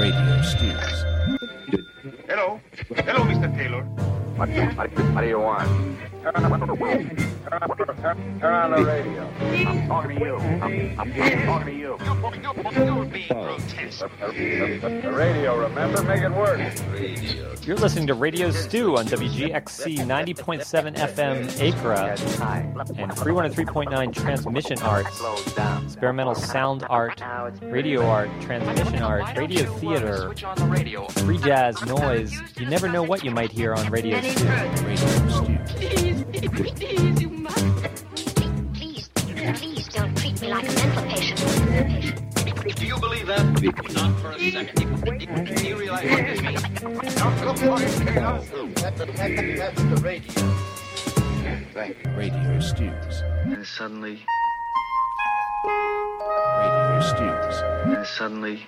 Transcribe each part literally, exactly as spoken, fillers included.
Radio Stews. Hello. Hello, Mister Taylor. What, what, what do you want? Turn on, turn on the radio. I'm talking to you. I'm, I'm, I'm talking to you. You're being grotesque. The, the, the radio, remember? Make it work. Radio. You're listening to Radio Stew on W G X C ninety point seven F M Acra and three one three point nine Transmission Arts, experimental sound art, radio art, transmission art, radio theater, free jazz, noise. You never know what you might hear on Radio Stew. Radio Stew. Please, please, you must. Please, please don't treat me like a mental patient. Do you believe that? Not for a second. Do you realize what this means? Now, come on, Taylor. That's, that's, that's the radio. Thank you. Radio Stews. And suddenly, Radio Stews. and suddenly...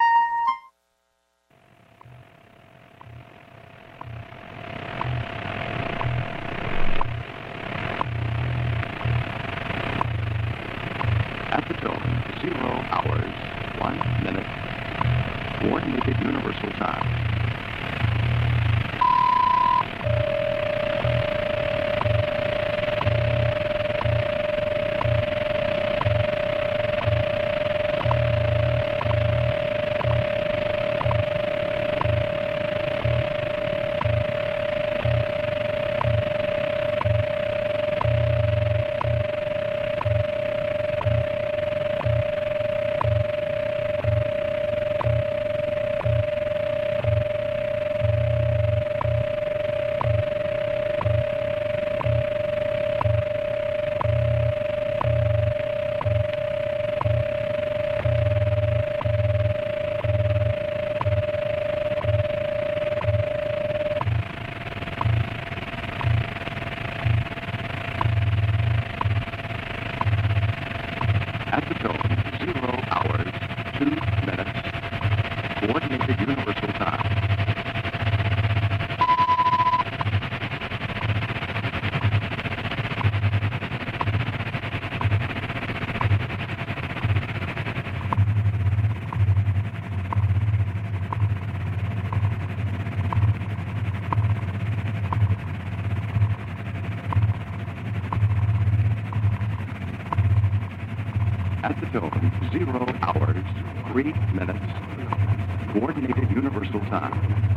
At the tone, zero hours, one minute. Coordinated universal time. At the tone, zero hours, two minutes. Coordinated universal time. At the tone, zero hours, three minutes. Coordinated universal time.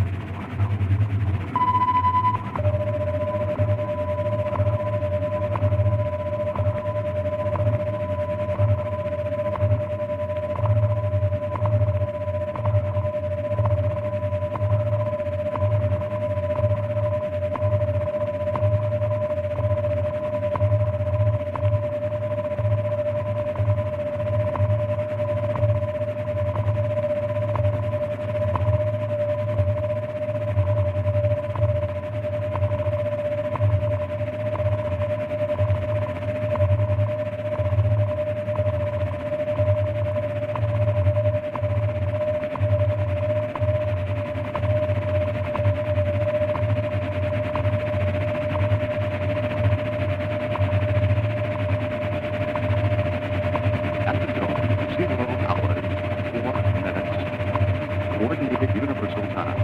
At the tone, zero hours, four minutes. Coordinated universal time.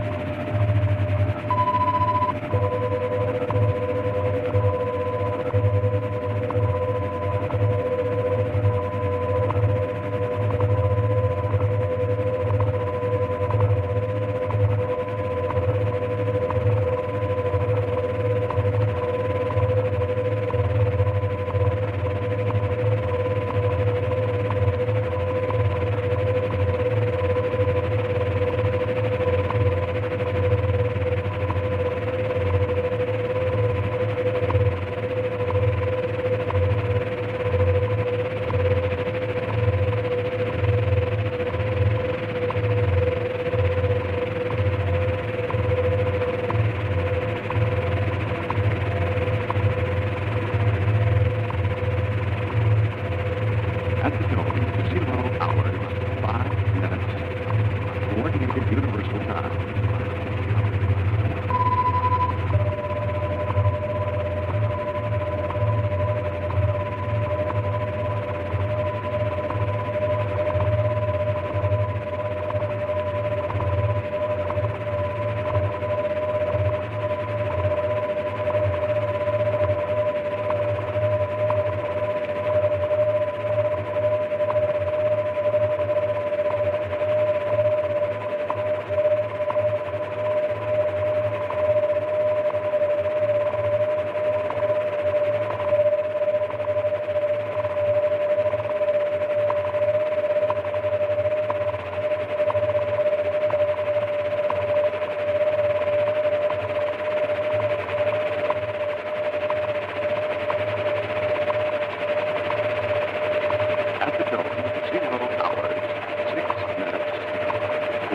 At the tone, zero hours, five minutes. Coordinated universal time.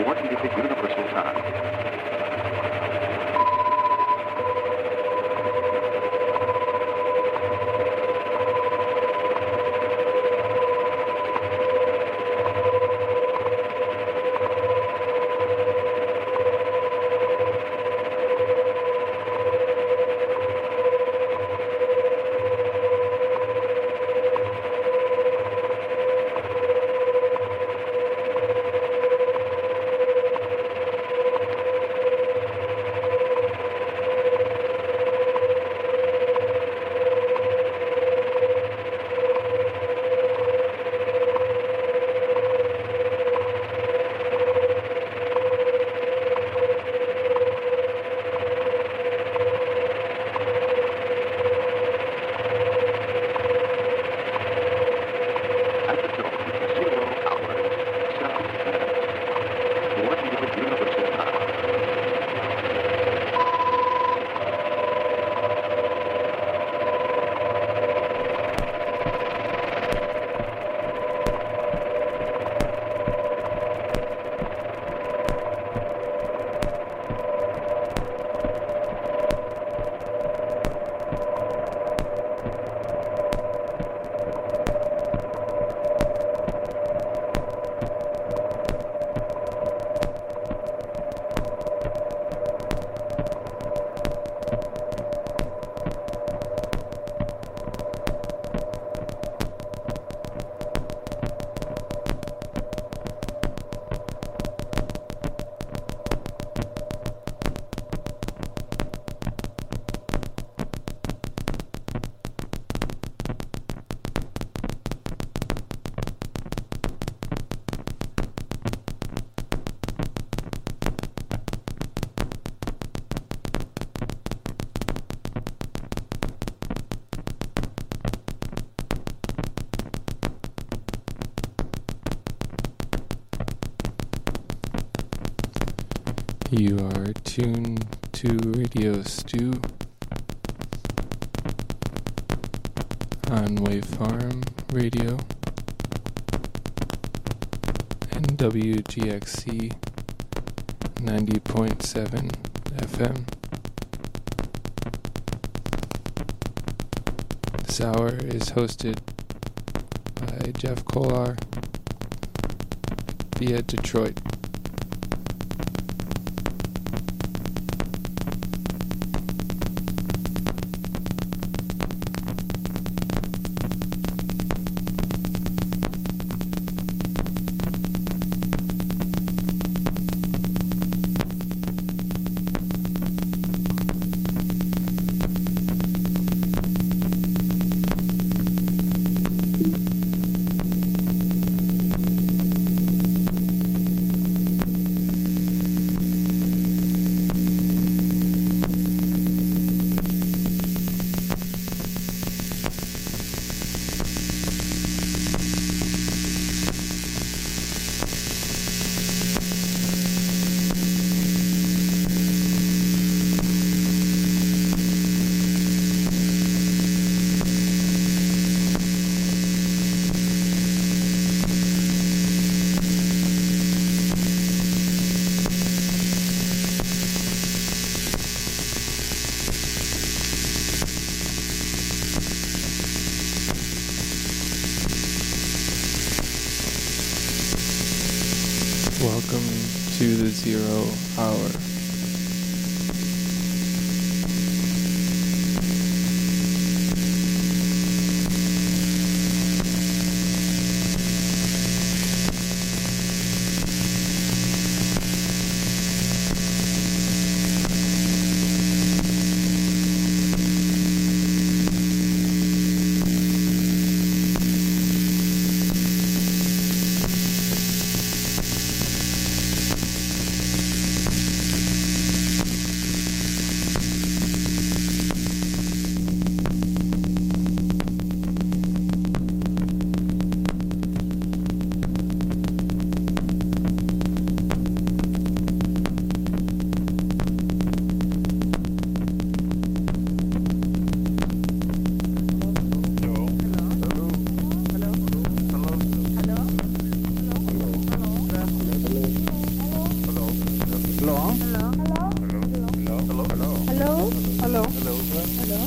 Coordinated Universal Time. You are tuned to Radio Stew on Wavefarm Radio and W G X C ninety point seven F M. This hour is hosted by Jeff Kolar via Detroit. Welcome to the Zero Hour.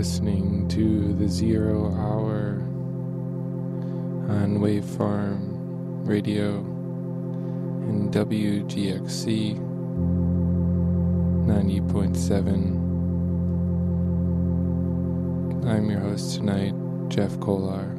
listening to the Zero Hour on Waveform Radio and W G X C ninety point seven. I'm your host tonight, Jeff Kolar.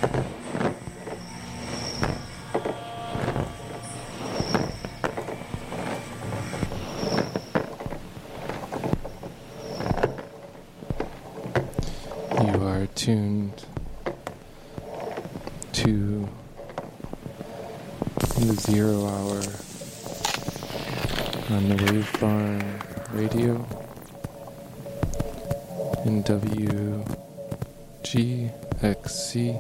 You are tuned to the Zero Hour on the Wave Barn Radio in W G X C.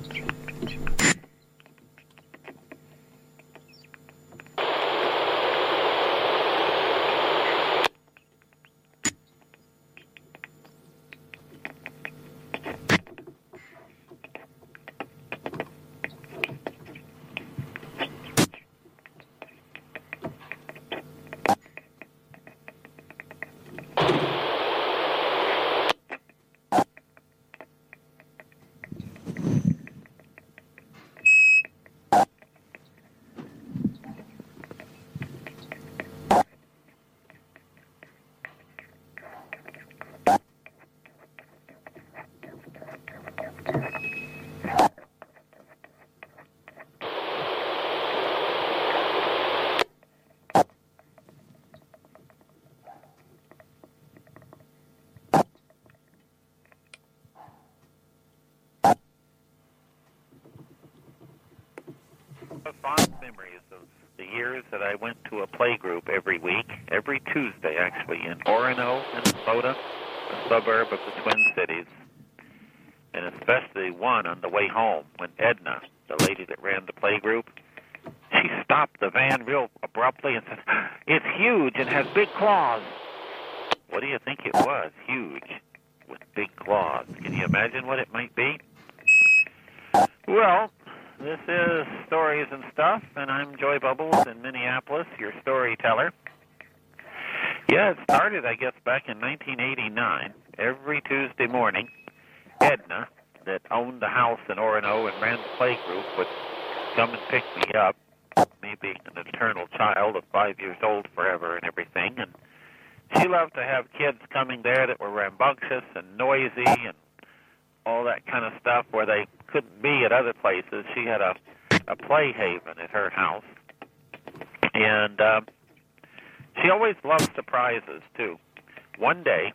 Fond memories of the years that I went to a play group every week, every Tuesday actually, in Orono, Minnesota, a suburb of the Twin Cities, and especially one on the way home when Edna, the lady that ran the play group, she stopped the van real abruptly and said, "It's huge and has big claws." What do you think it was? Huge with big claws. Can you imagine what it might be? Well, this is Stories and Stuff, and I'm Joy Bubbles in Minneapolis, your storyteller. Yeah, it started, I guess, back in nineteen eighty-nine. Every Tuesday morning, Edna, that owned the house in Orono and ran the play group, would come and pick me up, me being an eternal child of five years old forever and everything. And she loved to have kids coming there that were rambunctious and noisy and all that kind of stuff where they couldn't be at other places. She had a, a play haven at her house. And uh, she always loved surprises, too. One day,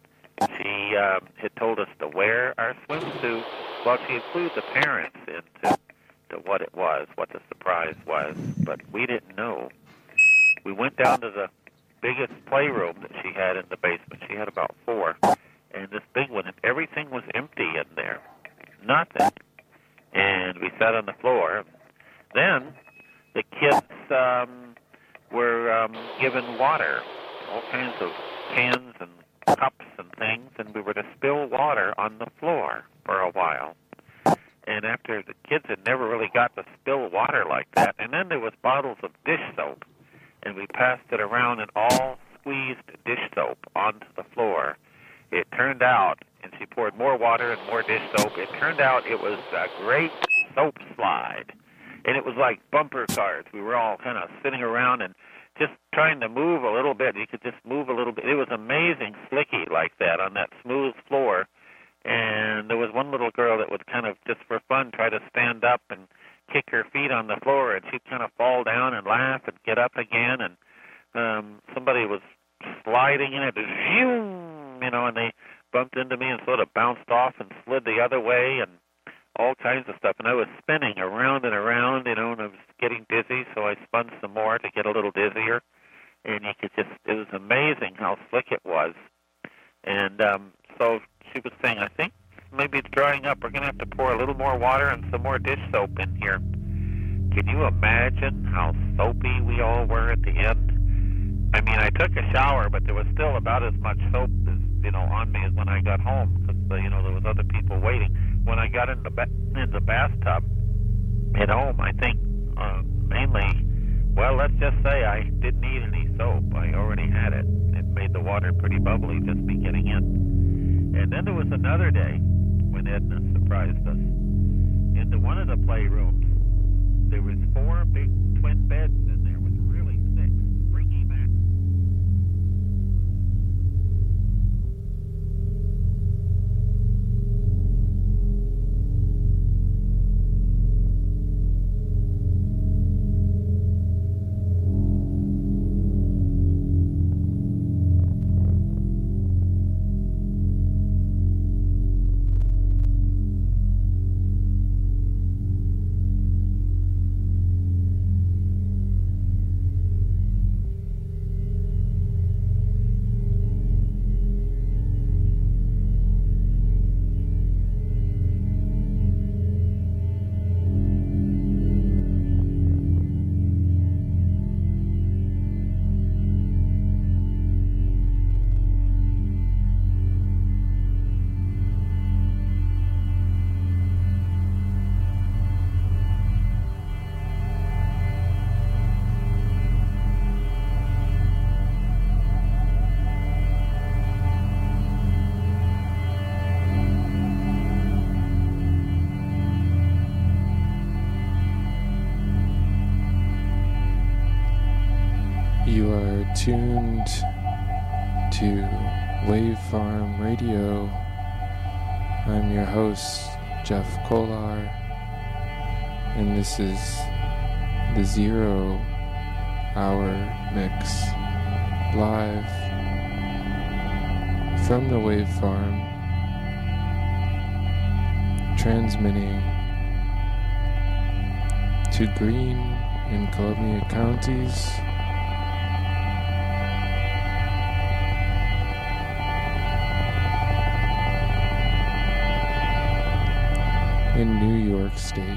she uh, had told us to wear our swimsuit. Well, she included the parents into to what it was, what the surprise was, but we didn't know. We went down to the biggest playroom that she had in the basement. She had about four. And this big one, and everything was empty in there. Nothing. And we sat on the floor. Then the kids um, were um, given water, all kinds of cans and cups and things, and we were to spill water on the floor for a while. And after the kids had never really got to spill water like that, and then there was bottles of dish soap, and we passed it around and all squeezed dish soap onto the floor. It turned out, and she poured more water and more dish soap, it turned out it was a great soap slide. And it was like bumper cars. We were all kind of sitting around and just trying to move a little bit. You could just move a little bit. It was amazing slicky like that on that smooth floor. And there was one little girl that would kind of, just for fun, try to stand up and kick her feet on the floor, and she'd kind of fall down and laugh and get up again. And um, somebody was sliding in it, zoom, you know, and they bumped into me and sort of bounced off and slid the other way and all kinds of stuff. And I was spinning around and around, you know, and I was getting dizzy, so I spun some more to get a little dizzier. And you could just, it was amazing how slick it was. And um, so she was saying, I think maybe it's drying up. We're going to have to pour a little more water and some more dish soap in here. Can you imagine how soapy we all were at the end? I mean, I took a shower, but there was still about as much soap as, you know, on me as when I got home, because, uh, you know, there was other people waiting. When I got in the, ba- in the bathtub at home, I think uh, mainly, well, let's just say I didn't need any soap. I already had it. It made the water pretty bubbly just me getting in. And then there was another day when Edna surprised us. Into one of the playrooms, there was four big twin beds in there with really thick, springy mattresses. tuned to Wave Farm Radio. I'm your host, Jeff Kolar, and this is the Zero Hour Mix live from the Wave Farm, transmitting to Greene and Columbia counties, in New York State.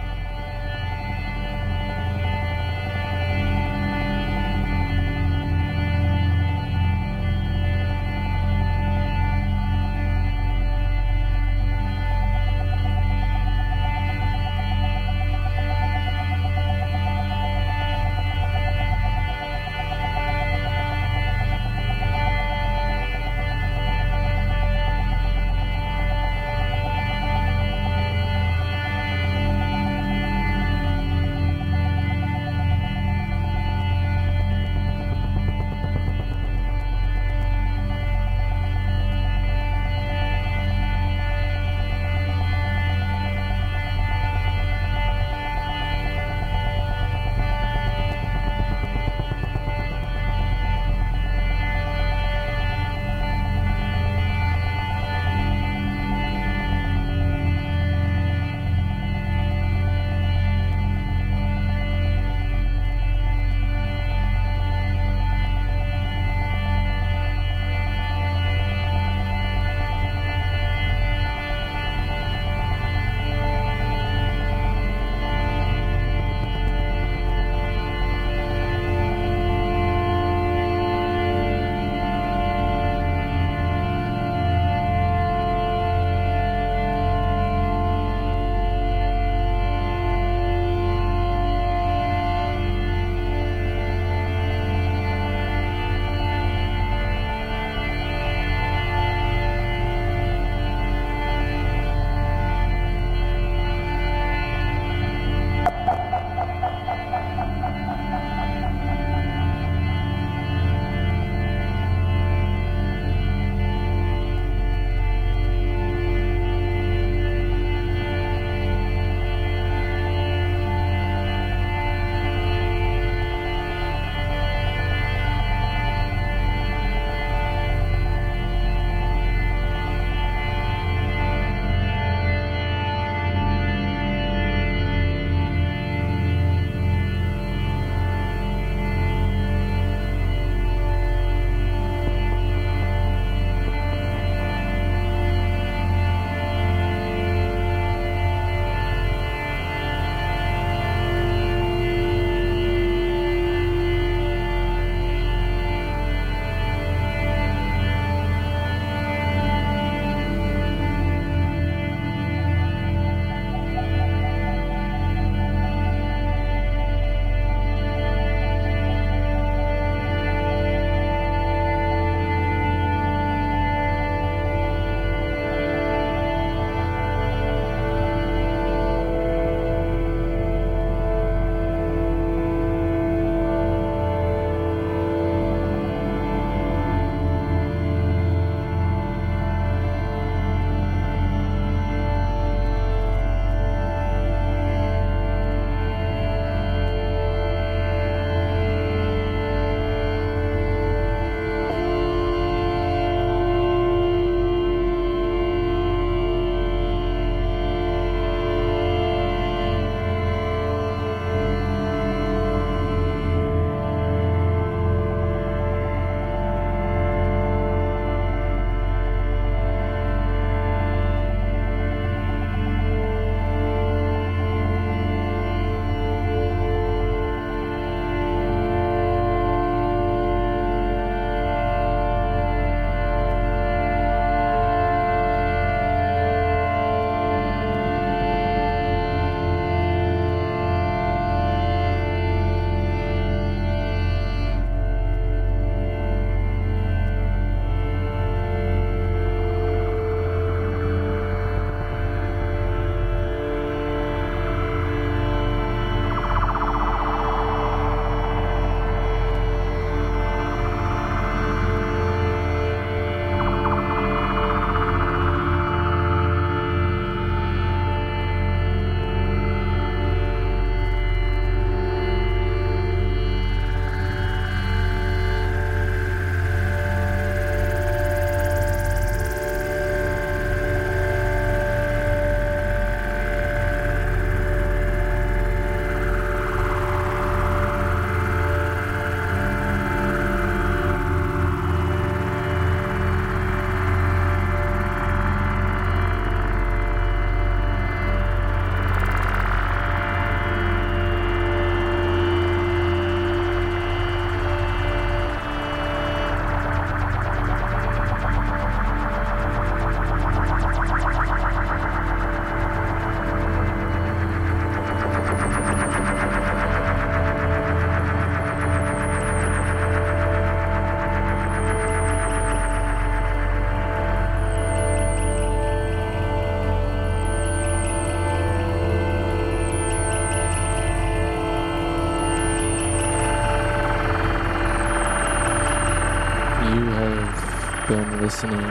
been listening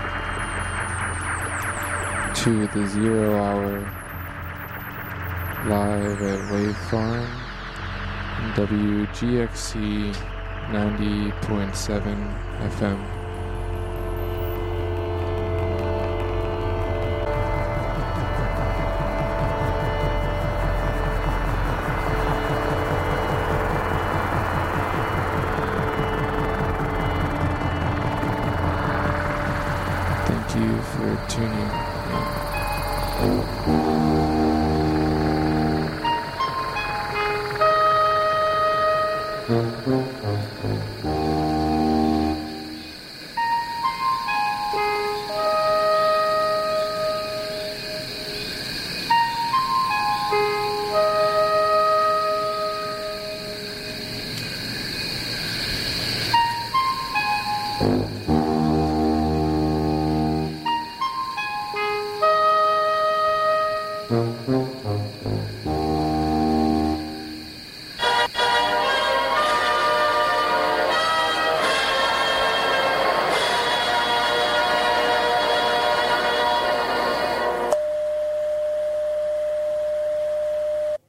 to the Zero Hour live at Wave Farm, W G X C ninety point seven F M. Thank you for tuning in.